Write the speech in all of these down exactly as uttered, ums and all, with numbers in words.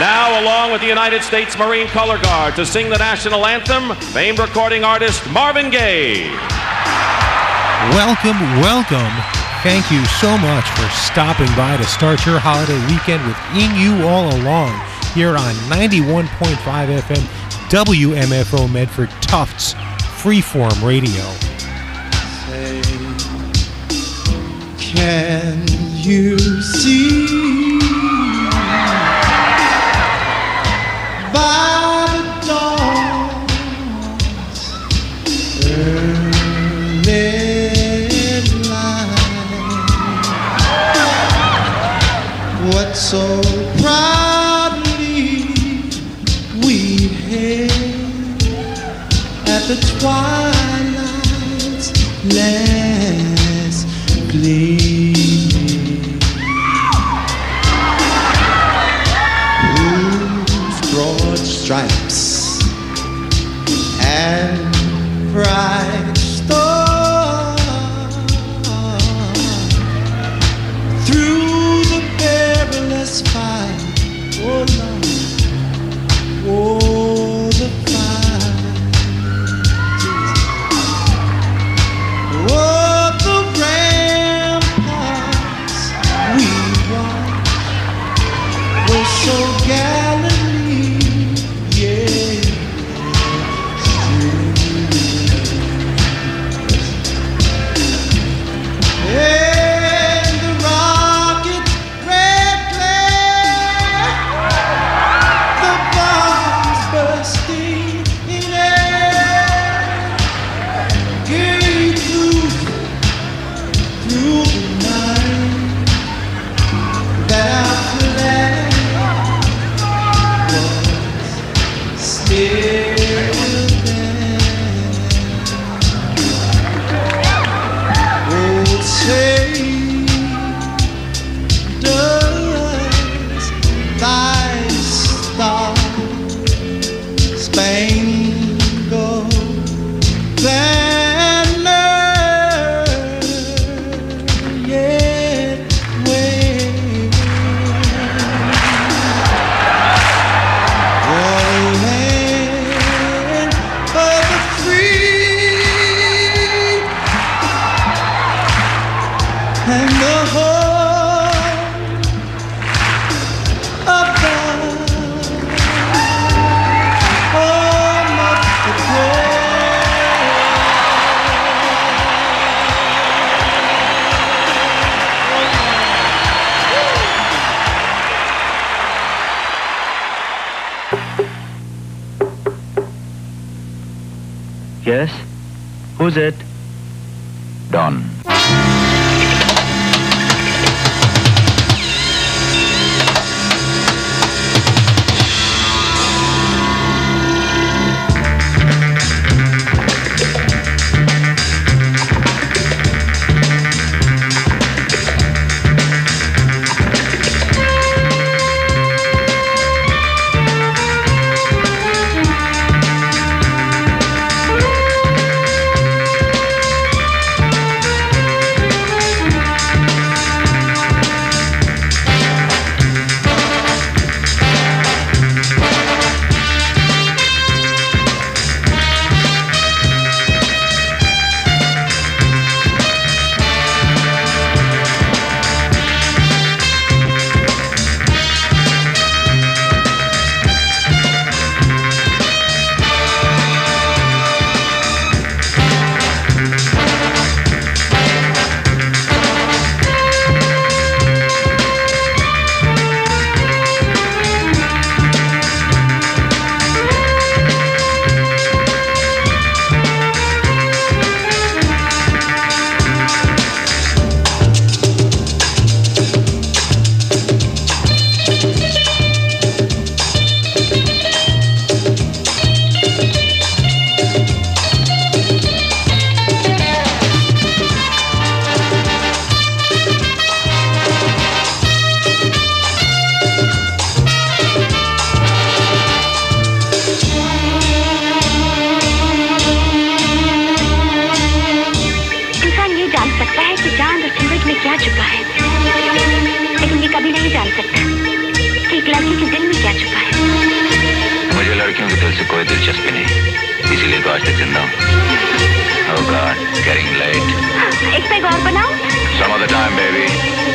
Now, along with the United States Marine Color Guard to sing the national anthem, famed recording artist Marvin Gaye. Welcome, welcome. Thank you so much for stopping by to start your holiday weekend with In You All Along here on ninety-one point five F M W M F O Medford Tufts Freeform Radio. Say, can you see by the dawn's early light what so proudly we hailed at the twilight's last gleam, whose broad stripes and bright stars through the perilous fight, oh Lord, oh the fight, oh the ramparts we walked were so gallantly, yeah, and the rocket's red glare, the bombs bursting in air, gave proof through the night that our flag was still there. Oh, say, does thy star-spangled banner yet wave? Oh, land of the free and the home of the home of the brave. Yes? Who's it? Don. क्या छुपा है, लेकिन ये कभी नहीं जान सकता कि एक लड़की के दिल में क्या चुका है। मुझे लड़कियों के दिल से कोई दिलचस्पी नहीं, इसीलिए तो आज तक जिंदा हूँ। Oh God, getting late. एक पैग और बनाओ? Some other time, baby.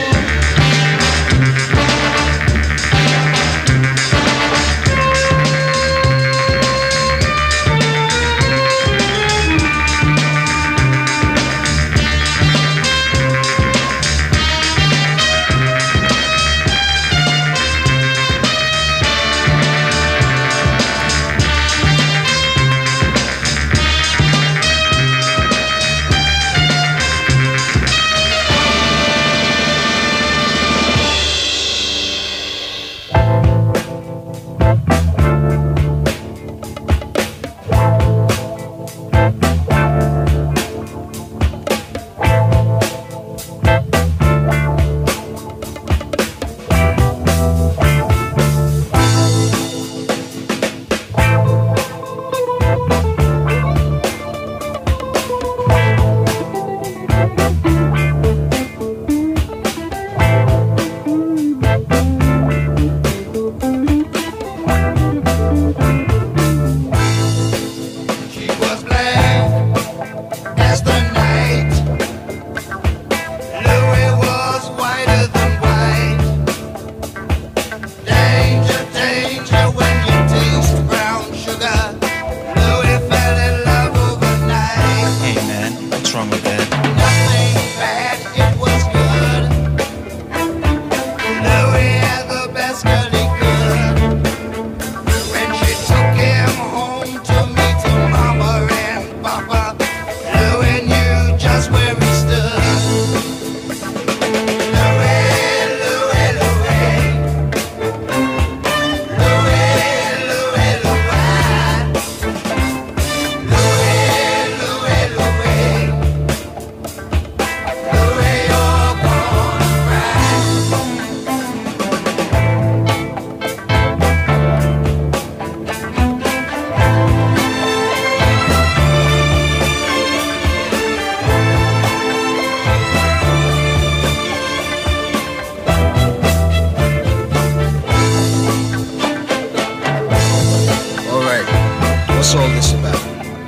What's all this about?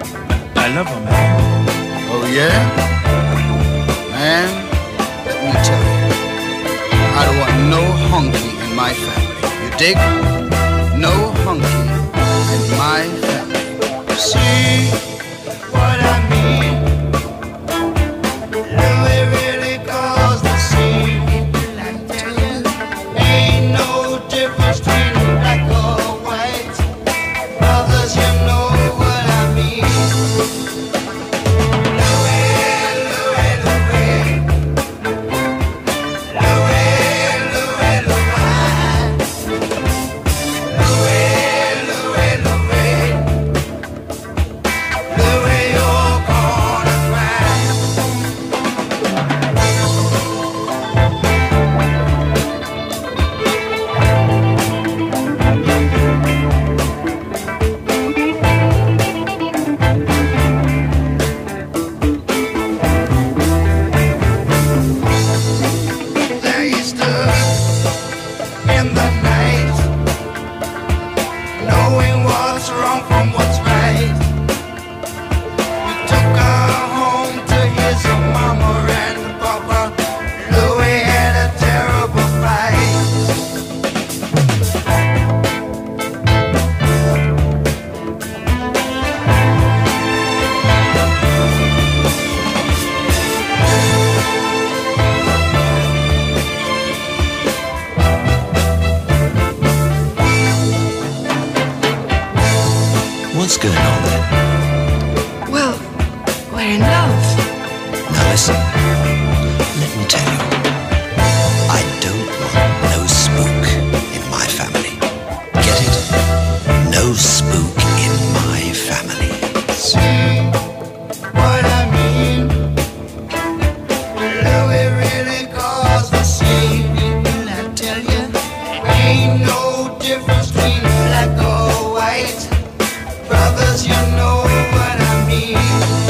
I love her, man. Oh, yeah? Man, let me tell you. I don't want no hunky in my family. You dig? No hunky in my family. See what I mean? Louis really caused the scene. I tell you, ain't no difference between black or white. Brothers, you know what I mean. Louis, Louis, Louis. Louis, Louis, Louis. Louis, Louis, Louis. Louis, you're gonna cry. There you stood in the night, knowing what's wrong from what's right. You took her home to his mama and papa. Louis had a terrible fight. What's going on then? Well, we're in love. Now listen, let me tell you. I don't want no spook in my family. Get it? No spook in my family. See what I mean? Louis really caused the scene. And I tell you, ain't no difference between black or white. Brothers, you know what I mean.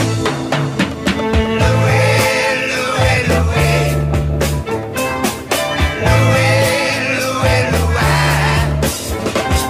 Louis, Louis, Louis. Louis, Louis, Louis.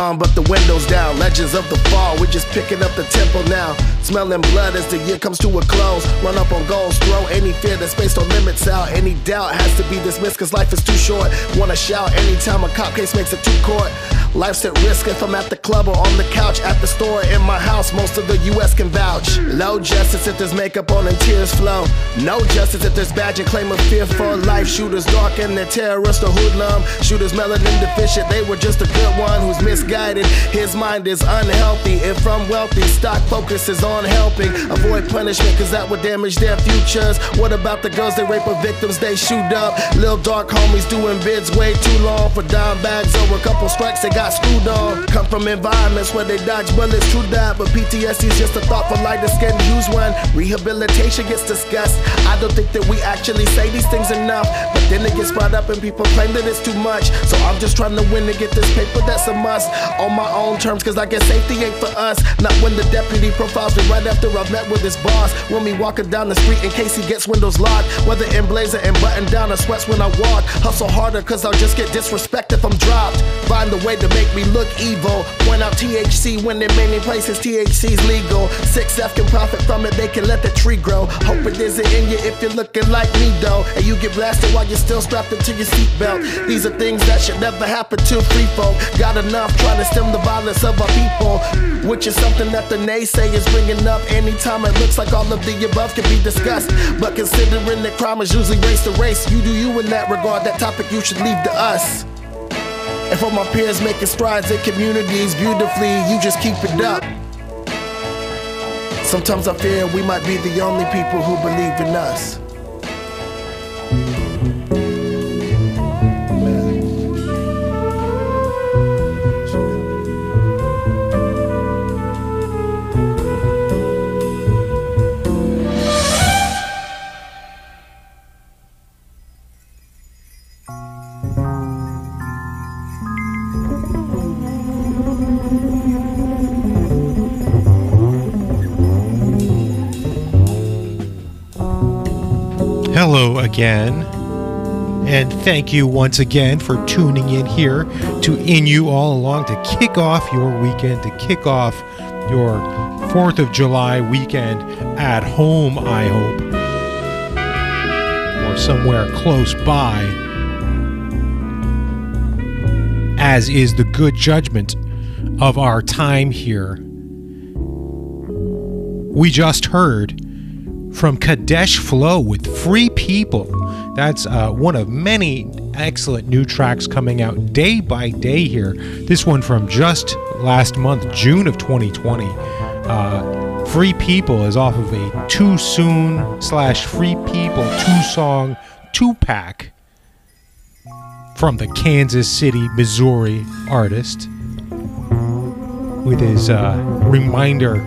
gone, but the window's down. Legends of the fall, we just picking up the tempo now. Smelling blood as the year comes to a close. Run up on goals, throw any fear that's based on limits out. Any doubt has to be dismissed cause life is too short. Wanna shout anytime a cop case makes it to court. Life's at risk if I'm at the club or on the couch. At the store, in my house, most of the U S can vouch. Low justice if there's makeup on and tears flow. No justice if there's badge and claim of fear for life. Shooters dark and they're terrorists or hoodlum. Shooters melanin deficient, they were just a good one who's misguided. His mind is unhealthy. If from wealthy, stock focuses on helping. Avoid punishment cause that would damage their futures. What about the girls that rape of victims they shoot up? Lil dark homies doing bids way too long for dime bags over a couple strikes they got screwed on. Come from environments where they dodge bullets, true that, but P T S D is just a thought for lighter skin. Use one. Rehabilitation gets discussed. I don't think that we actually say these things enough, but then it gets brought up and people claim that it's too much. So I'm just trying to win to get this paper that's a must. On my own terms, cause I guess safety ain't for us. Not when the deputy profiles me right after I've met with his boss. When me walking down the street in case he gets windows locked. Whether in blazer and button down or sweats when I walk. Hustle harder cause I'll just get disrespect if I'm dropped. Find a way to make me look evil. Point out T H C when in many places T H C's legal. six F can profit from it, they can let the tree grow. Hope it isn't in you if you're looking like me though. And you get blasted while you're still strapped into your seatbelt. These are things that should never happen to free folk. Got enough trying to stem the violence of our people, which is something that the naysayers bringing up anytime it looks like all of the above can be discussed. But considering that crime is usually race to race, you do you in that regard. That topic you should leave to us. And for my peers making strides in communities beautifully, you just keep it up. Sometimes I fear we might be the only people who believe in us. Hello again, and thank you once again for tuning in here to In You All Along to kick off your weekend, to kick off your fourth of July weekend at home, I hope, or somewhere close by, as is the good judgment of our time here. We just heard from Kadesh Flow with Free People. That's uh, one of many excellent new tracks coming out day by day here. This one from just last month, June of twenty twenty. Uh, Free People is off of a Too Soon slash Free People two-song two-pack from the Kansas City, Missouri artist, with his uh, reminder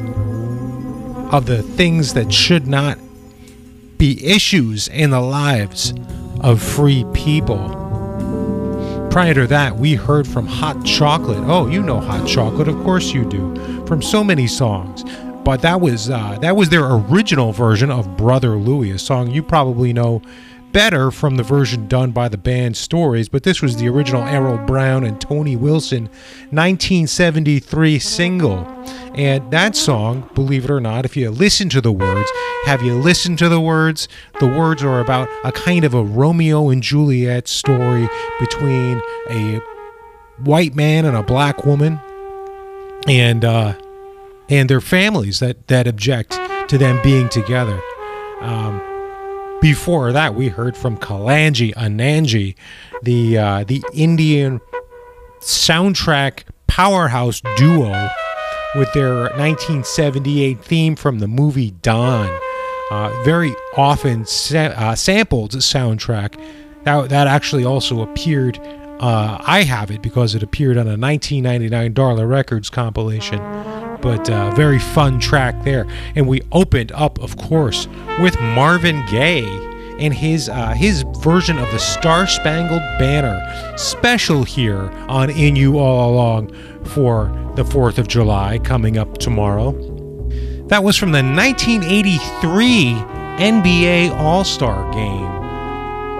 of the things that should not be issues in the lives of free people. Prior to that, we heard from Hot Chocolate. Oh, you know Hot Chocolate, of course you do, from so many songs. But that was uh, that was their original version of Brother Louie, a song you probably know better from the version done by the band Stories, but this was the original Errol Brown and Tony Wilson nineteen seventy-three single. And that song, believe it or not, if you listen to the words, have you listened to the words? The words are about a kind of a Romeo and Juliet story between a white man and a black woman, and uh, and their families that, that object to them being together. Um, before that, we heard from Kalanji Ananji, the uh, the Indian soundtrack powerhouse duo, with their nineteen seventy-eight theme from the movie Dawn. Uh, very often sa- uh, sampled soundtrack. That, that actually also appeared, uh, I have it because it appeared on a nineteen ninety-nine Darla Records compilation. But uh, very fun track there. And we opened up, of course, with Marvin Gaye and his uh, his version of the Star Spangled Banner, special here on In You All Along for the fourth of July, coming up tomorrow. That was from the nineteen eighty-three N B A All-Star Game.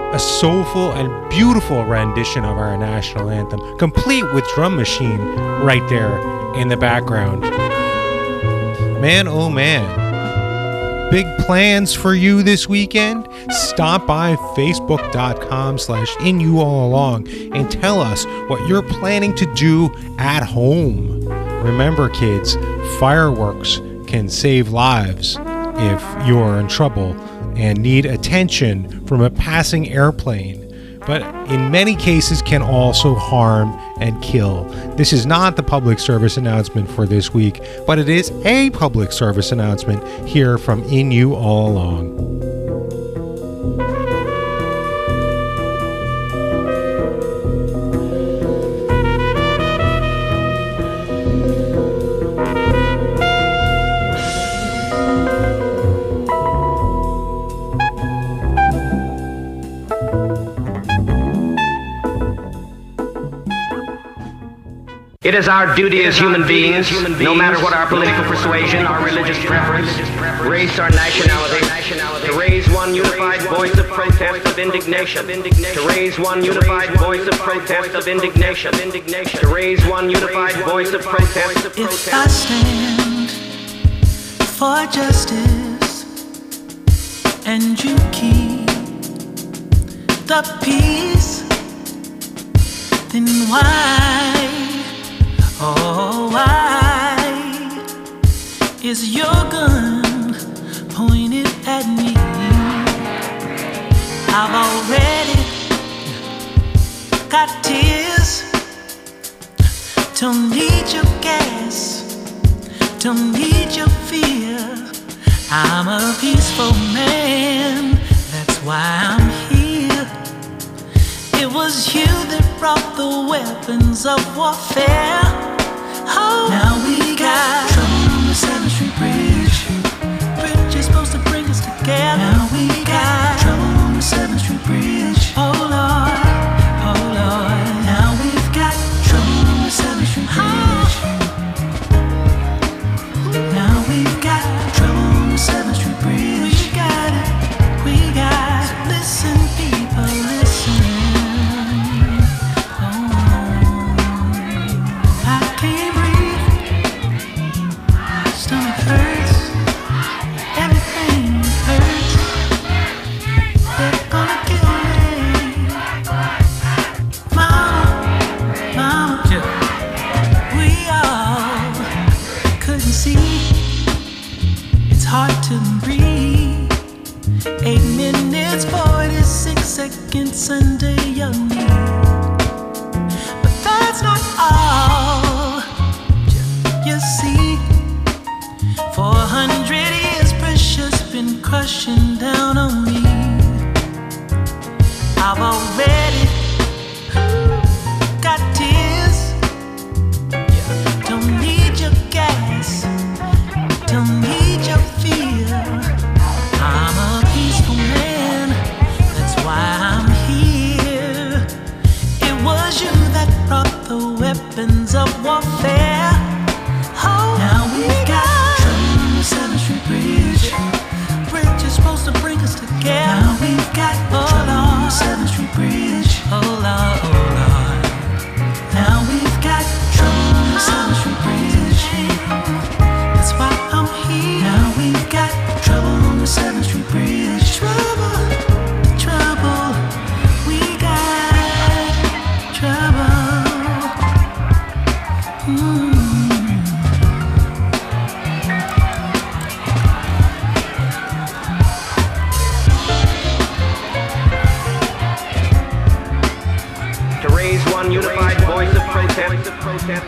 A soulful and beautiful rendition of our national anthem, complete with drum machine right there in the background. Man, oh man. Big plans for you this weekend? Stop by facebook.com slash in you all along and tell us what you're planning to do at home. Remember, kids, fireworks can save lives if you're in trouble and need attention from a passing airplane, but in many cases can also harm and kill. This is not the public service announcement for this week, but it is a public service announcement here from In You All Along. It is our duty as human beings, no matter what our political persuasion, our religious preference, race, or nationality, to raise one unified voice of protest, of indignation, to raise one unified voice of protest, of indignation, to raise one unified voice of protest, of protest. If I stand for justice and you keep the peace, then why? Oh, why is your gun pointed at me? I've already got tears. Don't need your gas, don't need your fear. I'm a peaceful man, that's why I'm here. It was you that brought the weapons of warfare. Oh, now we got trouble on the seventh Street Bridge. Bridge is supposed to bring us together. Now we got trouble on the seventh Street Bridge. Oh Lord, oh Lord. Now we've got trouble on the seventh Street Bridge. Now we've got trouble on the seventh Street Bridge. We got it, we got it. Listen, people, listen. Sunday young me, but that's not all. You see, for a hundred years precious been crushing down on me. I've already got tears. Don't need your gas, don't need your fear. I'm a peaceful man, that's why I'm here. It was you that brought the weapons of warfare. Oh, now we got trouble on the seventh Street Bridge. Bridge is supposed to bring us together. Now we've got trouble on the seventh Street Bridge. Oh Lord, oh Lord. Now we've got trouble on the seventh Street Bridge. That's why I'm here. Now we've got trouble on the seventh Street Bridge. Trouble, trouble. We got trouble. Mm. To raise one unified voice of protest, of protest.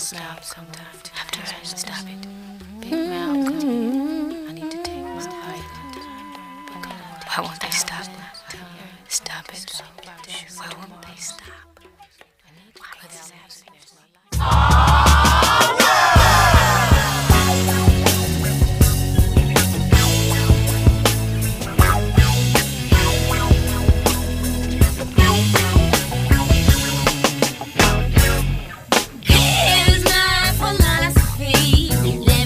stop sometime. After I stop it. Big Malcolm, I need to take my fight. Why won't they stop? Stop it. Why won't they stop? Here's my philosophy.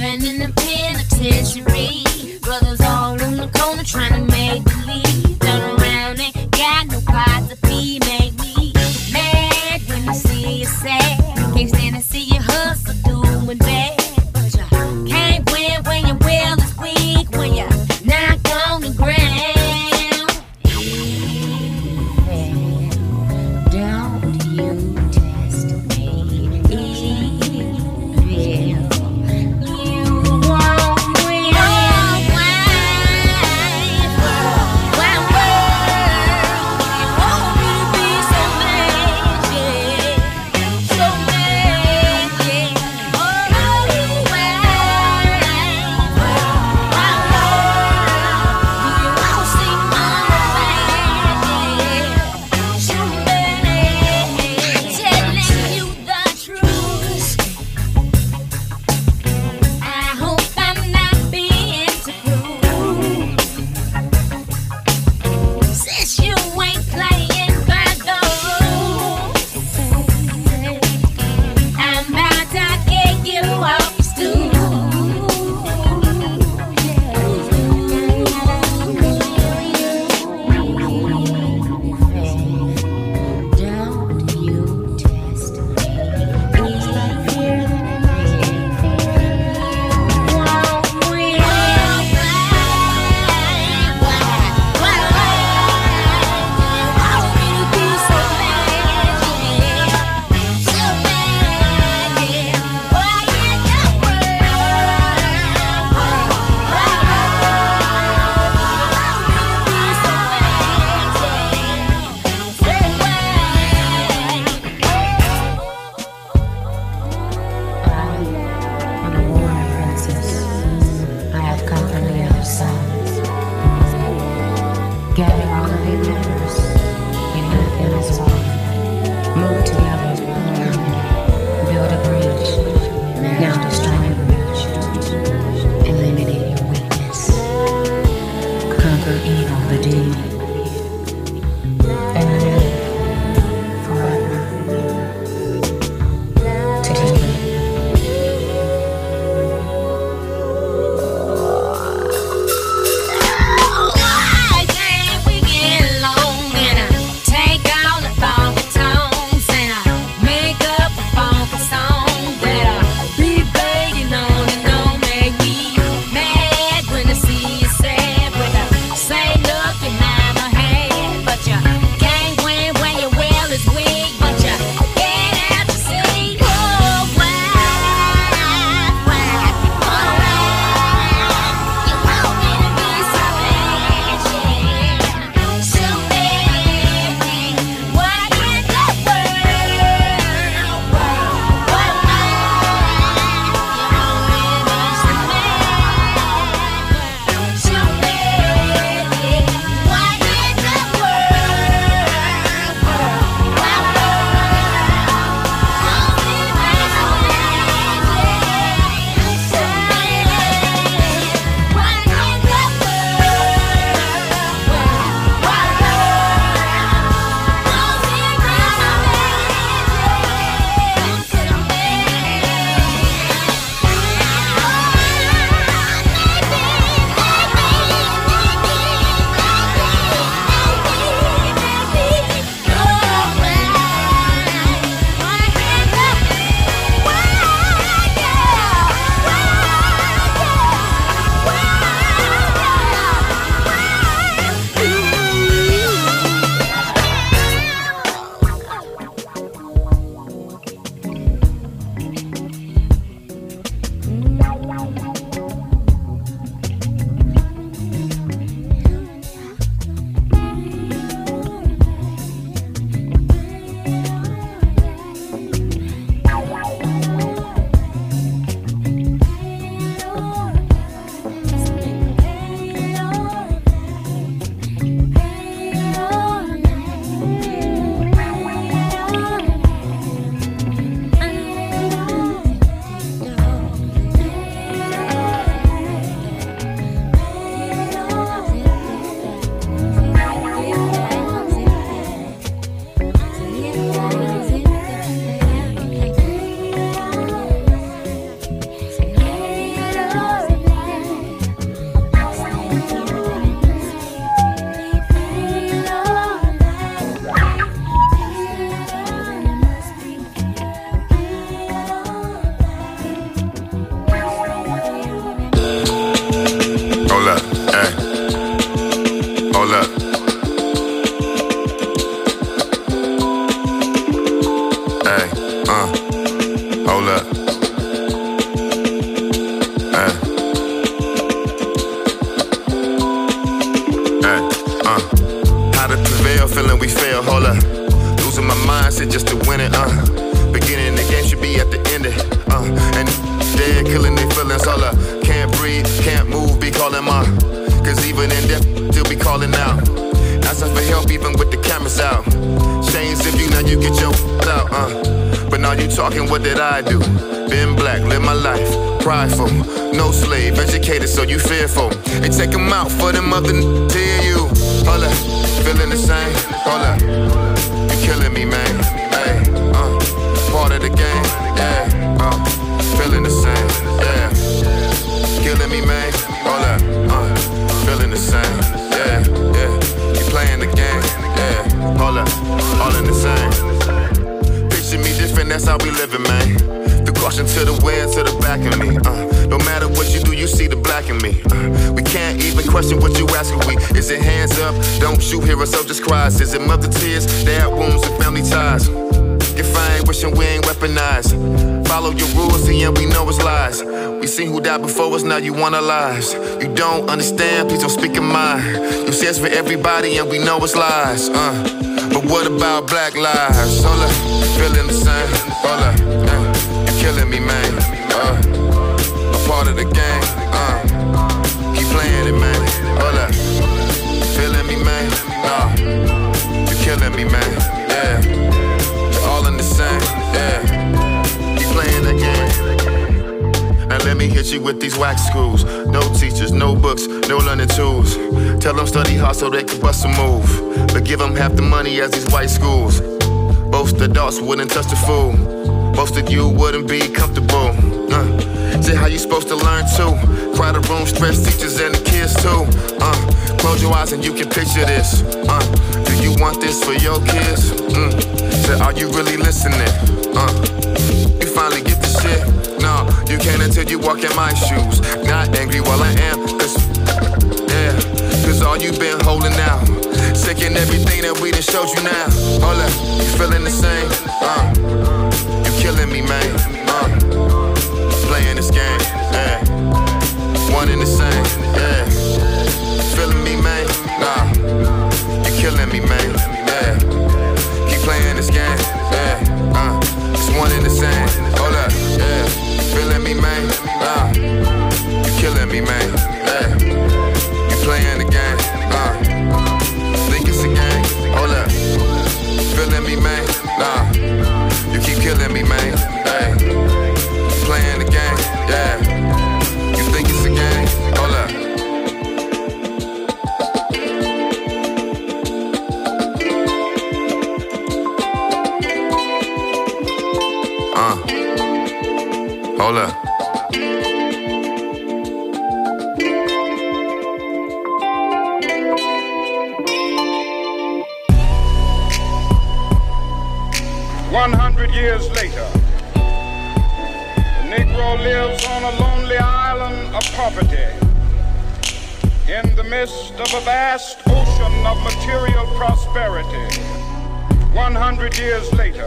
Hey, uh, hold up. Hey. Hey, uh, how to prevail, feeling we fail, hold up. Losing my mindset just to win it, uh. Beginning the game should be at the end of it, uh. And dead, killing their feelings, hold up. Can't breathe, can't move, be calling my. Cause even in death, still be calling out. Asking for help even with the cameras out. Chains if you, now you get your out, uh. But now you talking, what did I do? Been black, live my life, prideful. No slave, educated, so you fearful. And take them out for them other n****s to hear you. Hold up, feeling the same, hold up. You killing me, man, hey, uh. Part of the game, yeah, uh. Feeling the same, yeah. Killing me, man, hold up, uh. Feeling the same, yeah, yeah. You playing the game, yeah, hold up, all in the same. Picture me different, that's how we living, man. The caution to the wind, to the back of me, uh. No matter what you do, you see the black in me, uh. We can't even question what you asking, we. Is it hands up, don't shoot, hear us up, just cries. Is it mother tears, dad wounds, and family ties? If I ain't wishing we ain't weaponized. Follow your rules, see, and we know it's lies. We seen who died before us, now you want our lives. You don't understand, please don't speak in mind. You say it's for everybody, and we know it's lies, uh. But what about black lives? Hold up, feeling the same, hold up, uh. You killing me, man, uh. A part of the game, uh. Keep playing it, man, hold up. Feeling me, man, nah. You killing me, man, yeah. All in the same, yeah. Keep playing the game. And let me hit you with these wax screws. No teachers, no books, no learning tools. Tell them study hard so they can bust a move. But give them half the money as these white schools. Most adults wouldn't touch the fool. Most of you wouldn't be comfortable. Uh, say how you supposed to learn too. Crowded room, stress teachers and the kids too. Uh, close your eyes and you can picture this. Uh, do you want this for your kids? Mm. Say, are you really listening? Uh, you finally get the shit? No, you can't until you walk in my shoes. Not angry while I am, cause, yeah, cause all you been holding out. Sick in everything that we done showed you now. Hold up, you feeling the same? Uh, you killing me, man. Uh, playing this game, yeah. One in the same, yeah. Feeling me, man? Nah, you killing me, man, yeah. Keep playing this game, yeah. Uh, it's one in the same, hold up, yeah. Feeling me, man? Nah, you killing me, man, yeah. You playing the game, uh. Think it's a game, hold up. Feeling me, man? Nah, you keep killing me, man, hey. Playing the game, yeah. You think it's a game, hold up. Uh, hold up. One hundred years later, the Negro lives on a lonely island of poverty in the midst of a vast ocean of material prosperity. One hundred years later,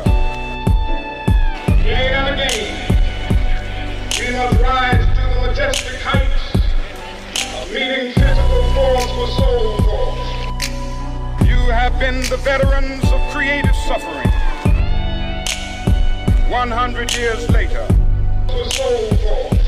day and again, we must rise to the majestic heights of meeting physical force for soul force. You have been the veterans of creative suffering. One hundred years later, for soul force.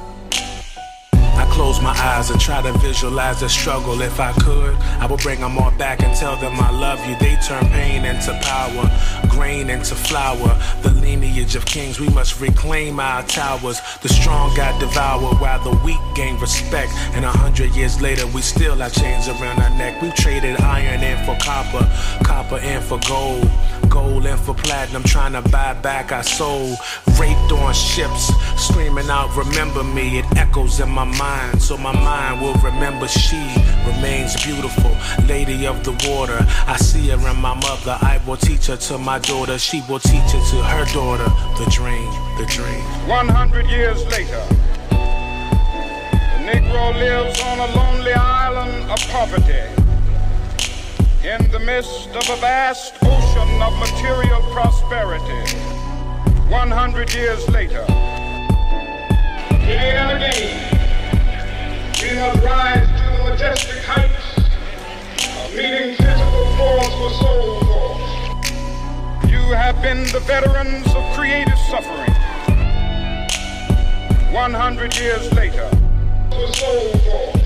I close my eyes and try to visualize the struggle. If I could, I would bring them all back and tell them I love you. They turn pain into power, grain into flour. The lineage of kings, we must reclaim our towers. The strong got devoured while the weak gain respect. And a hundred years later, we still have chains around our neck. We traded iron in for copper, copper in for gold, gold in for platinum, trying to buy back our soul. Raped on ships, screaming out, remember me. It echoes in my mind, so my mind will remember she remains beautiful, lady of the water. I see her in my mother, I will teach her to my daughter. She will teach it to her daughter. The dream, the dream. One hundred years later, the Negro lives on a lonely island of poverty in the midst of a vast ocean of material prosperity. one hundred years later. Again and again, we must rise to the majestic heights of meeting physical force for soul force. You have been the veterans of creative suffering. one hundred years later, for soul force.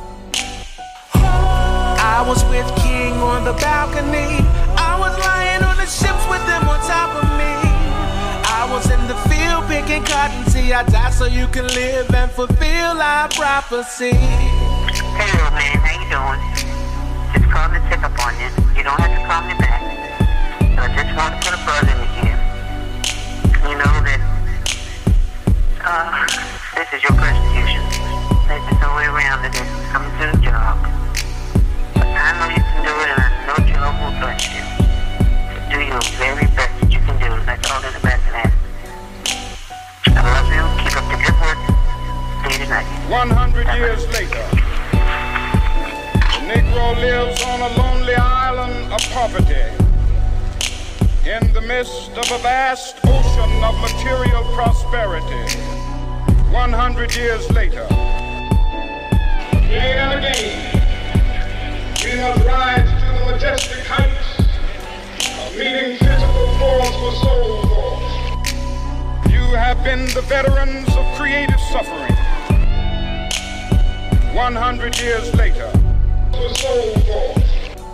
I was with King on the balcony. I was lying on the ships with them on top of me. I was in the field picking cotton. See, I die so you can live and fulfill our prophecy. Hey, little man, how you doing? Just calling to check up on you. You don't have to call me back. I just want to put a buzz in your ear. You know that uh, this is your persecution. There's no way around it. It's coming to the job. But I know you can do it, and I know job will bless you. So do your very best that you can do. That's all in the best of that. I love you. Keep up the good work. See you tonight. one hundred years later, the Negro lives on a lonely island of poverty in the midst of a vast ocean of material prosperity. one hundred years later, again and again, we must rise to the majestic heights of meeting physical force for soul force. You have been the veterans of creative suffering. one hundred years later, for soul force.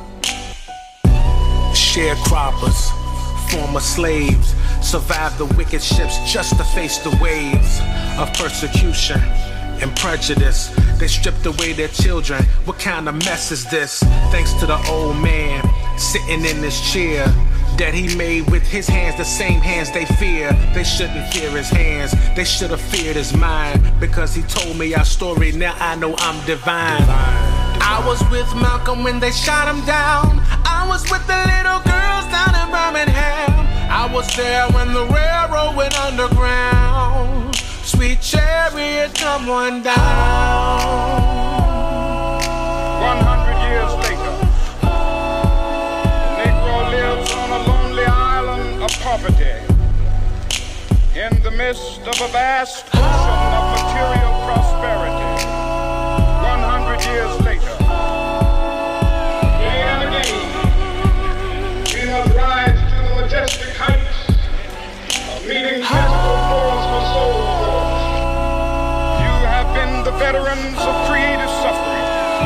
Sharecroppers, former slaves, survived the wicked ships just to face the waves of persecution and prejudice. They stripped away their children. What kind of mess is this? Thanks to the old man sitting in this chair that he made with his hands, the same hands they fear. They shouldn't fear his hands, they should have feared his mind, because he told me our story. Now I know I'm divine. I was with Malcolm when they shot him down. I was with the little girls down in Birmingham. I was there when the railroad went underground. Sweet chariot, come on down. one hundred years later, the Negro lives on a lonely island of poverty in the midst of a vast ocean of material prosperity. one hundred years later, again and again, we must rise to the majestic heights of meeting physical force for soul force. You have been the veterans of creative suffering.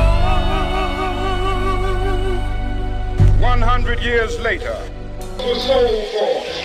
one hundred years later, for soul force.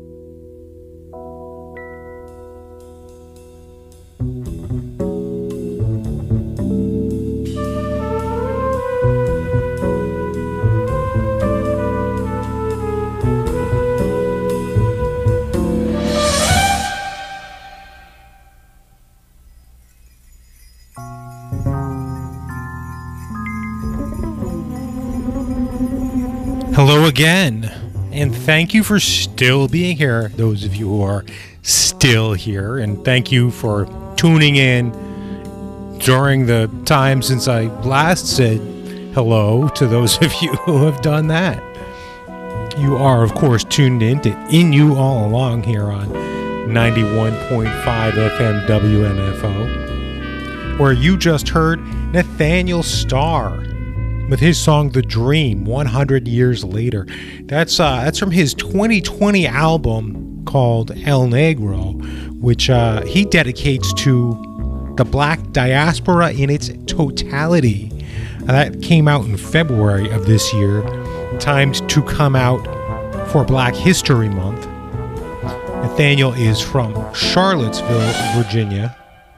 Hello again, and thank you for still being here, those of you who are still here, and thank you for tuning in during the time since I last said hello to those of you who have done that. You are, of course, tuned in to In You All Along here on ninety-one point five F M W M F O, where you just heard Nathaniel Starr with his song The Dream, one hundred years later. That's uh, that's from his twenty twenty album called El Negro, which uh, he dedicates to the black diaspora in its totality. Uh, that came out in February of this year, timed to come out for Black History Month. Nathaniel is from Charlottesville, Virginia.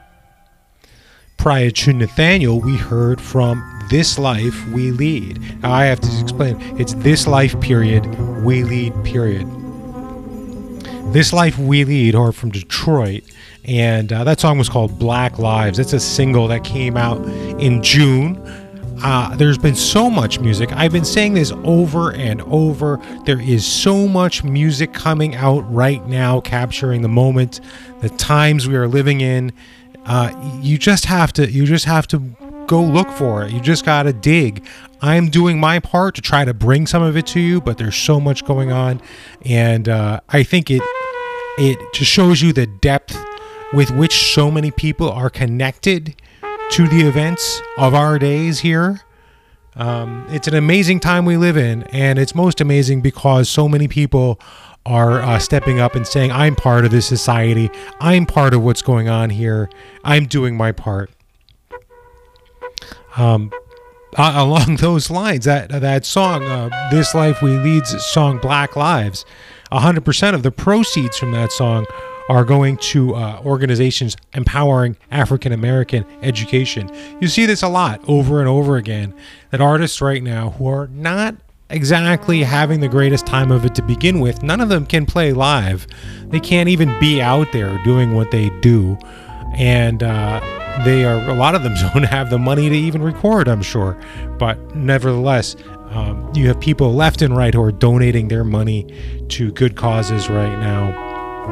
Prior to Nathaniel, we heard from This Life We Lead. Now, I have to explain. It's This Life, period, We Lead, period. This Life We Lead are from Detroit, and uh, that song was called Black Lives. It's a single that came out in June. Uh, there's been so much music. I've been saying this over and over. There is so much music coming out right now, capturing the moment, the times we are living in. Uh, you just have to, you just have to go look for it. You just gotta dig. I'm doing my part to try to bring some of it to you, but there's so much going on, and uh, I think it it just shows you the depth with which so many people are connected to the events of our days here. Um, it's an amazing time we live in, and it's most amazing because so many people are uh, stepping up and saying, I'm part of this society. I'm part of what's going on here. I'm doing my part. Um, uh, along those lines, that that song, uh, This Life We Lead's song, Black Lives, one hundred percent of the proceeds from that song are going to uh, organizations empowering African American education. You see this a lot over and over again, that artists right now who are not exactly having the greatest time of it to begin with, none of them can play live. They can't even be out there doing what they do. And uh, they are, a lot of them don't have the money to even record, I'm sure. But nevertheless, um, you have people left and right who are donating their money to good causes right now.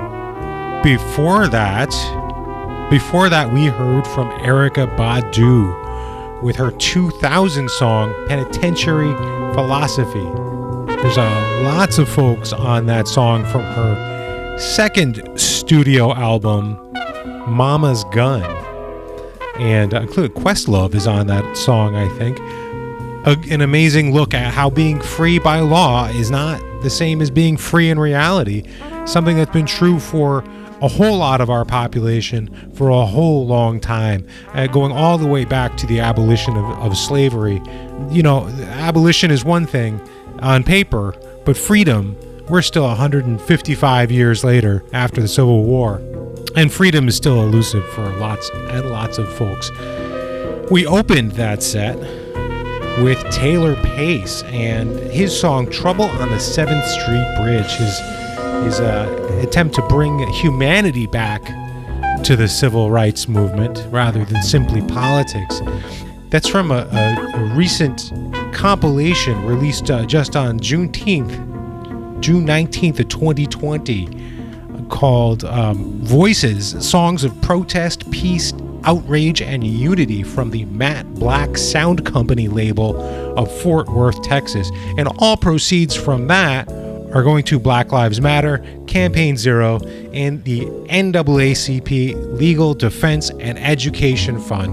Before that, before that, we heard from Erykah Badu with her two thousand song, Penitentiary Philosophy. There's uh, lots of folks on that song from her second studio album, Mama's Gun. And uh, including Questlove is on that song, I think. A, an amazing look at how being free by law is not the same as being free in reality. Something that's been true for a whole lot of our population for a whole long time, uh, going all the way back to the abolition of, of slavery. You know, abolition is one thing on paper, but freedom, we're still one hundred fifty-five years later after the Civil War, and freedom is still elusive for lots and lots of folks. We opened that set with Taylor Pace and his song Trouble on the seventh Street Bridge, his his uh, attempt to bring humanity back to the civil rights movement rather than simply politics. That's from a, a, a recent compilation released uh, just on Juneteenth, June nineteenth of twenty twenty, called um, Voices, Songs of Protest, Peace, Outrage, and Unity from the Matt Black Sound Company label of Fort Worth, Texas. And all proceeds from that are going to Black Lives Matter, Campaign Zero, and the N double A C P Legal Defense and Education Fund.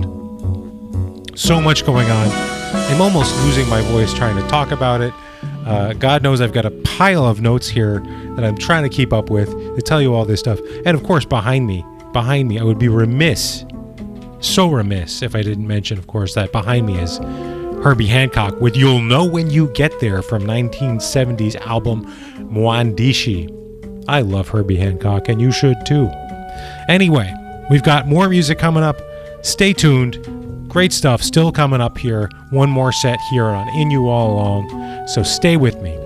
So much going on. I'm almost losing my voice trying to talk about it. Uh, God knows I've got a pile of notes here that I'm trying to keep up with to tell you all this stuff. And of course, behind me, behind me, I would be remiss, so remiss, if I didn't mention, of course, that behind me is Herbie Hancock with You'll Know When You Get There from nineteen seventies album Mwandishi. I love Herbie Hancock, and you should too. Anyway, we've got more music coming up. Stay tuned. Great stuff still coming up here. One more set here on In You All Along, so stay with me.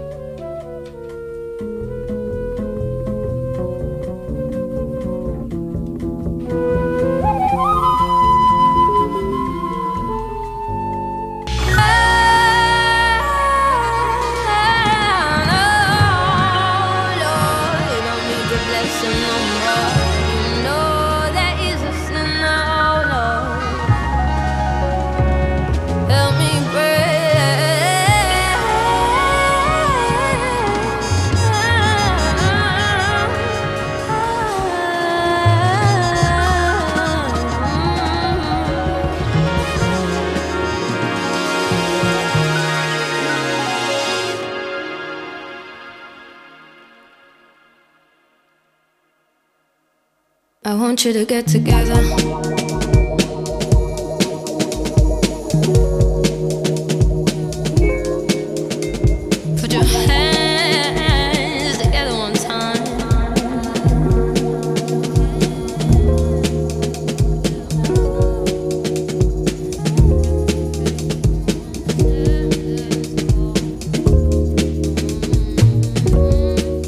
I want you to get together. Put your hands together one time.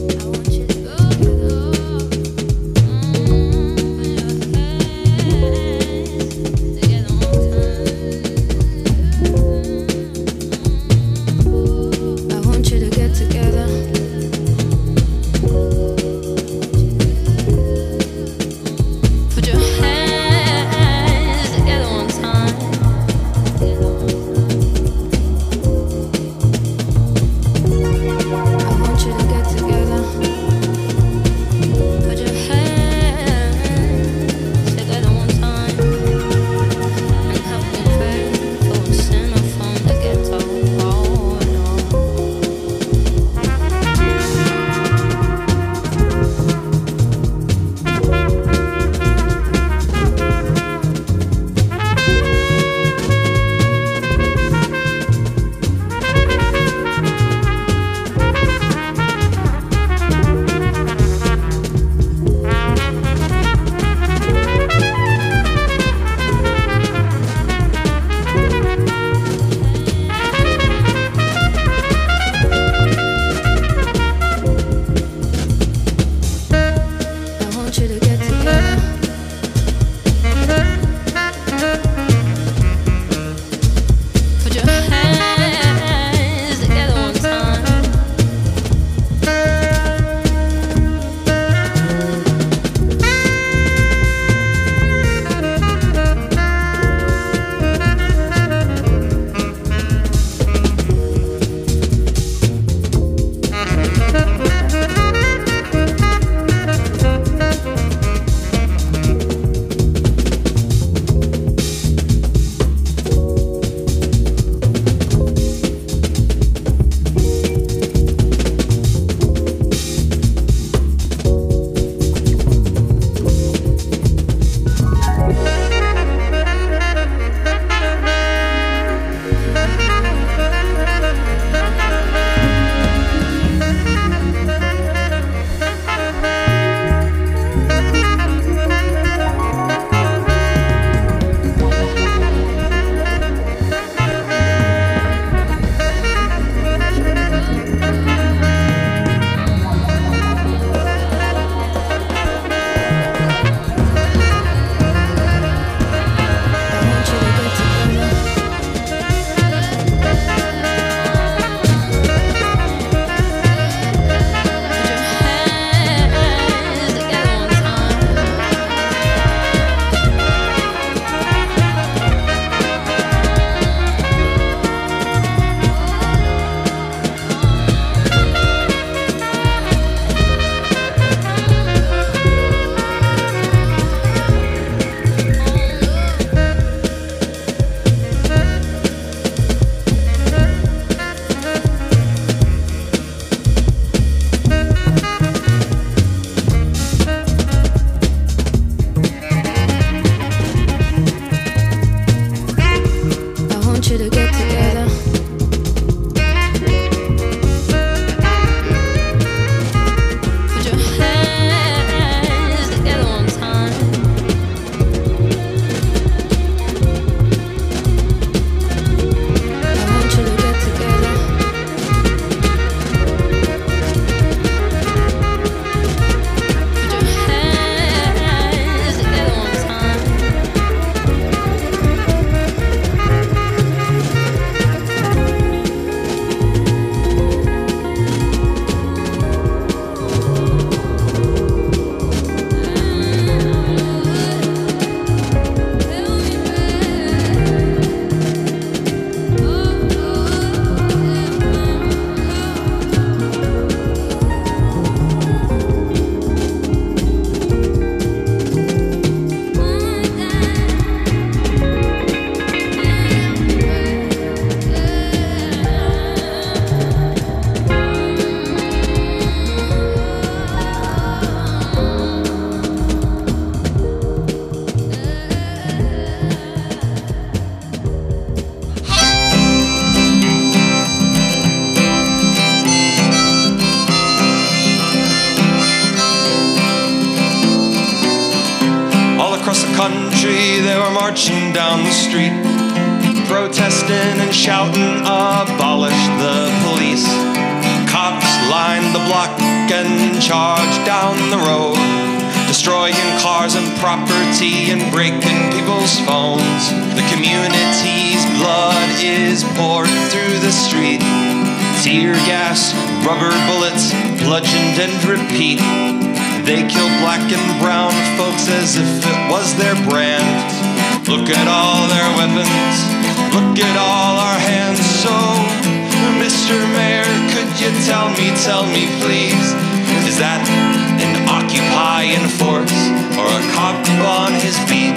Yeah. country, they were marching down the street, protesting and shouting, abolish the police. Cops lined the block and charged down the road, destroying cars and property and breaking people's phones. The community's blood is poured through the street. Tear gas, rubber bullets, bludgeoned and repeat. They kill black and brown folks as if it was their brand. Look at all their weapons, look at all our hands. So, Mister Mayor, could you tell me, tell me please, is that an occupying force or a cop on his beat?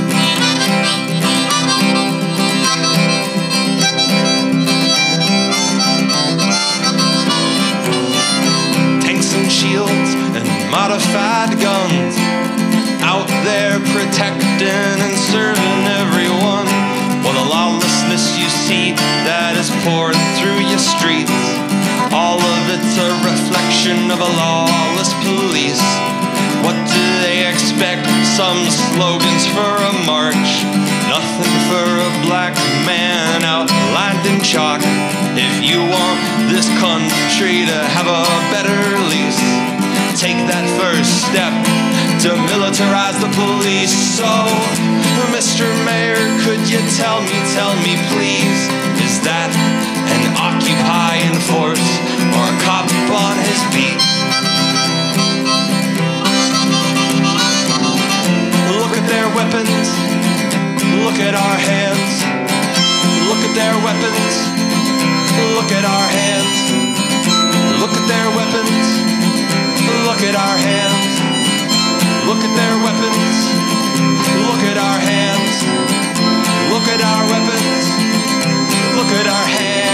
Tanks and shields and modified guns, out there protecting and serving everyone. Well, the lawlessness you see that is poured through your streets, all of it's a reflection of a lawless police. What do they expect? Some slogans for a march, nothing for a black man outlined in chalk. If you want this country to have a better lease, take that first step to militarize the police. So, Mister Mayor, could you tell me, tell me please, is that an occupying force or a cop on his beat? Look at their weapons, look at our hands. Look at their weapons, look at our hands. Look at their weapons, look at our hands. Look at their weapons, look at our hands. Look at our weapons, look at our hands.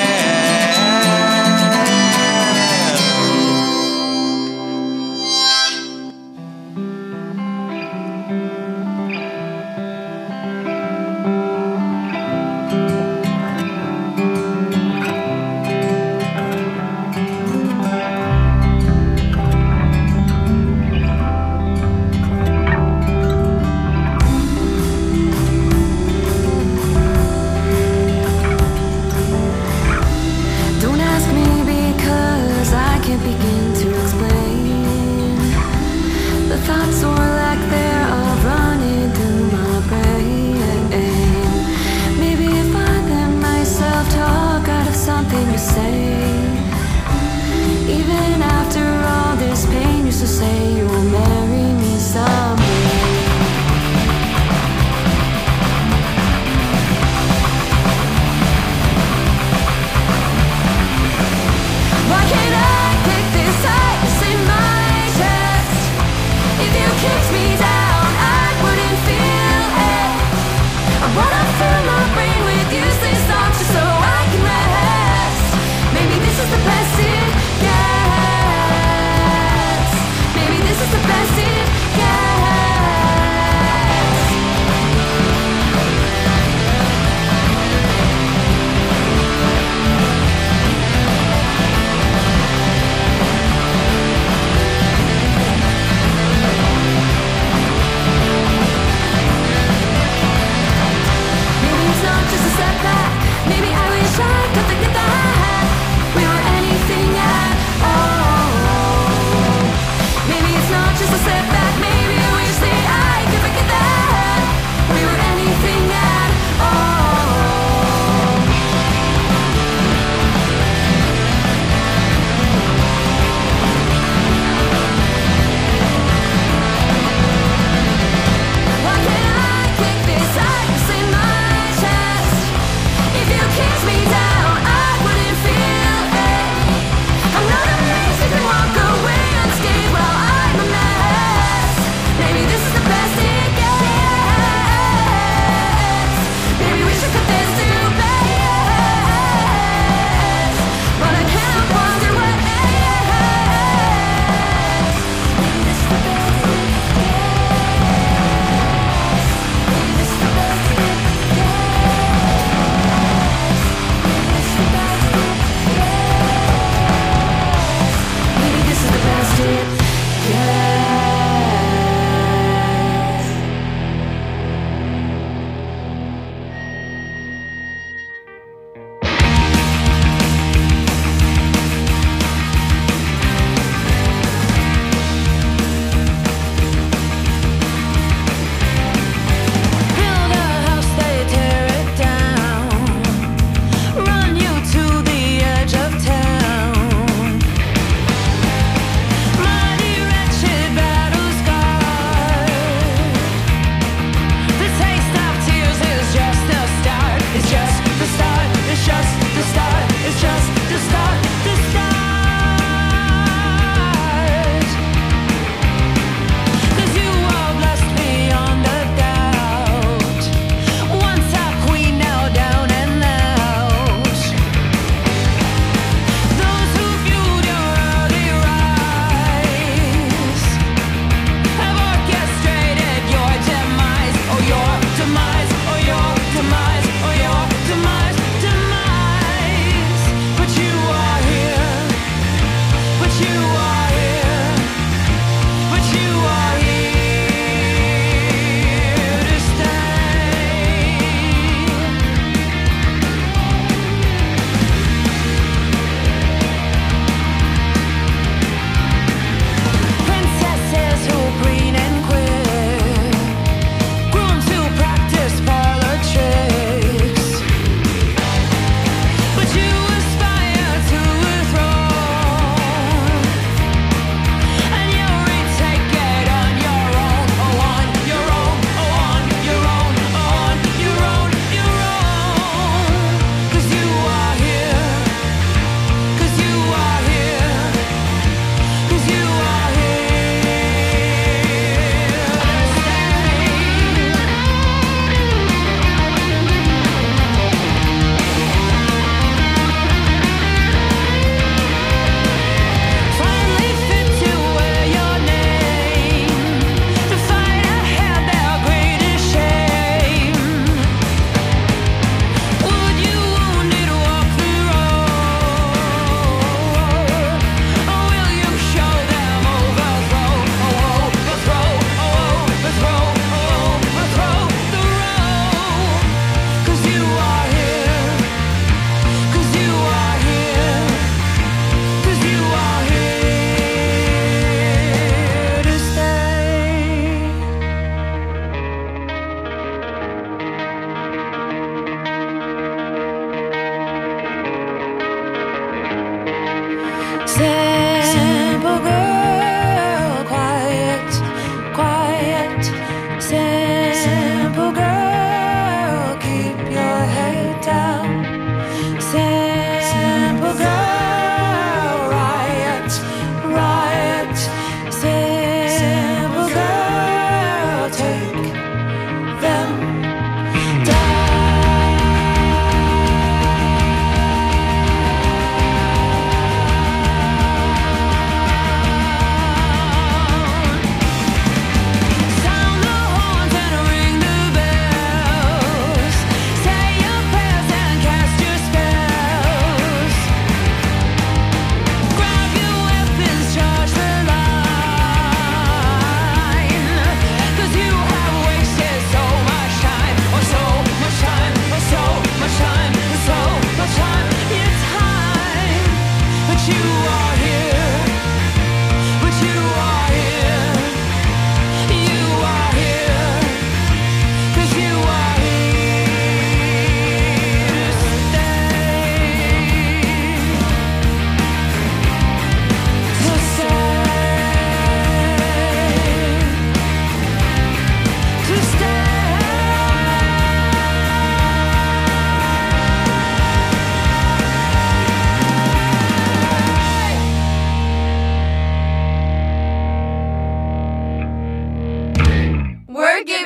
I'm not amazed if you walk away unscathed while I'm a mess.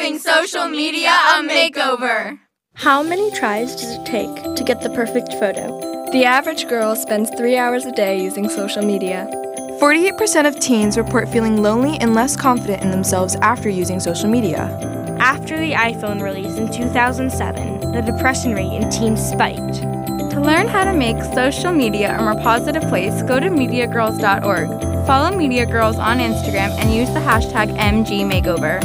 giving social media a makeover. How many tries does it take to get the perfect photo? The average girl spends three hours a day using social media. forty-eight percent of teens report feeling lonely and less confident in themselves after using social media. After the iPhone release in two thousand seven, the depression rate in teens spiked. To learn how to make social media a more positive place, go to media girls dot org. Follow Media Girls on Instagram and use the hashtag M G Makeover.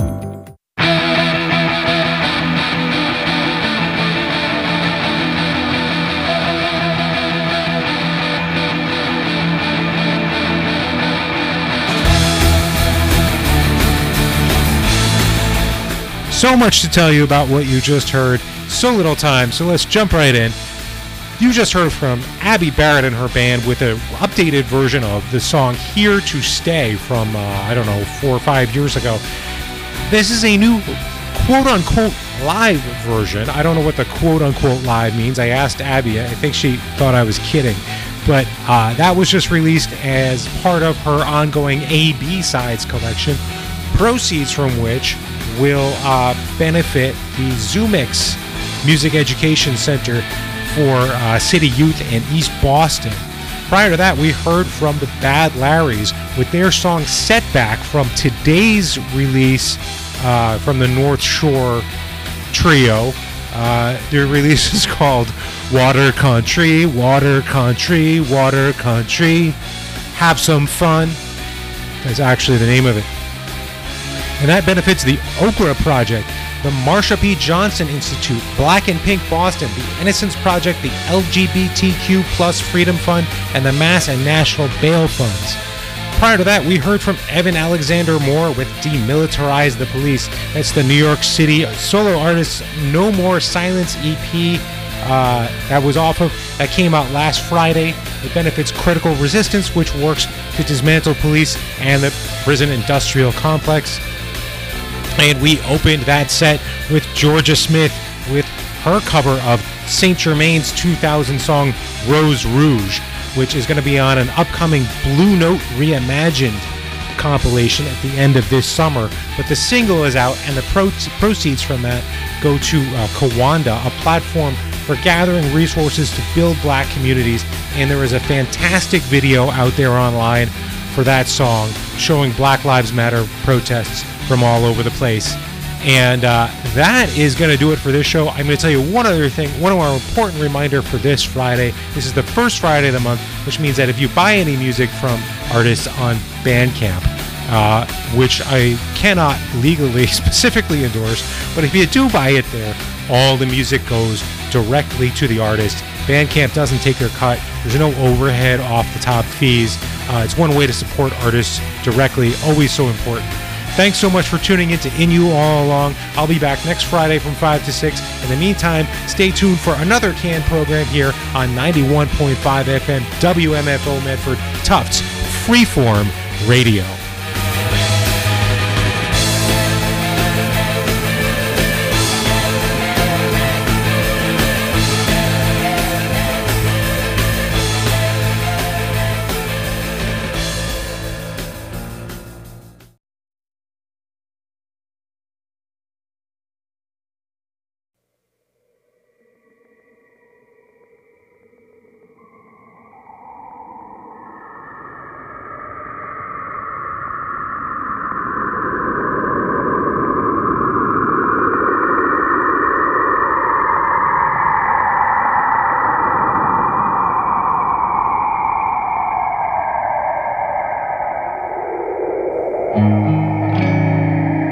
So much to tell you about what you just heard. So little time, so let's jump right in. You just heard from Abby Barrett and her band with an updated version of the song Here to Stay from, uh, I don't know, four or five years ago. This is a new quote-unquote live version. I don't know what the quote-unquote live means. I asked Abby. I think she thought I was kidding. But uh, that was just released as part of her ongoing A B-Sides collection, proceeds from which will uh, benefit the Zoomix Music Education Center for uh, City Youth in East Boston. Prior to that, we heard from the Bad Larrys with their song Setback from today's release uh, from the North Shore Trio. Uh, their release is called Water Country, Water Country, Water Country. Have some fun. That's actually the name of it. And that benefits the Okra Project, the Marsha P. Johnson Institute, Black and Pink Boston, the Innocence Project, the L G B T Q plus Freedom Fund, and the Mass and National Bail Funds. Prior to that, we heard from Evan Alexander Moore with Demilitarize the Police. That's the New York City solo artist No More Silence E P. Uh, that was off of, that came out last Friday. It benefits Critical Resistance, which works to dismantle police and the prison industrial complex. And we opened that set with Georgia Smith with her cover of Saint Germain's two thousand song Rose Rouge, which is going to be on an upcoming Blue Note Reimagined compilation at the end of this summer. But the single is out, and the pro- proceeds from that go to uh, Kawanda, a platform for gathering resources to build black communities. And there is a fantastic video out there online for that song showing Black Lives Matter protests from all over the place. And uh, that is going to do it for this show. I'm going to tell you one other thing, one more important reminder for this Friday. This is the first Friday of the month, which means that if you buy any music from artists on Bandcamp, uh, which I cannot legally specifically endorse, but if you do buy it there, all the music goes directly to the artist. Bandcamp doesn't take their cut. There's no overhead off the top fees. Uh, it's one way to support artists directly, always so important. Thanks so much for tuning in to In You All Along. I'll be back next Friday from five to six. In the meantime, stay tuned for another canned program here on ninety-one point five F M W M F O Medford, Tufts Freeform Radio.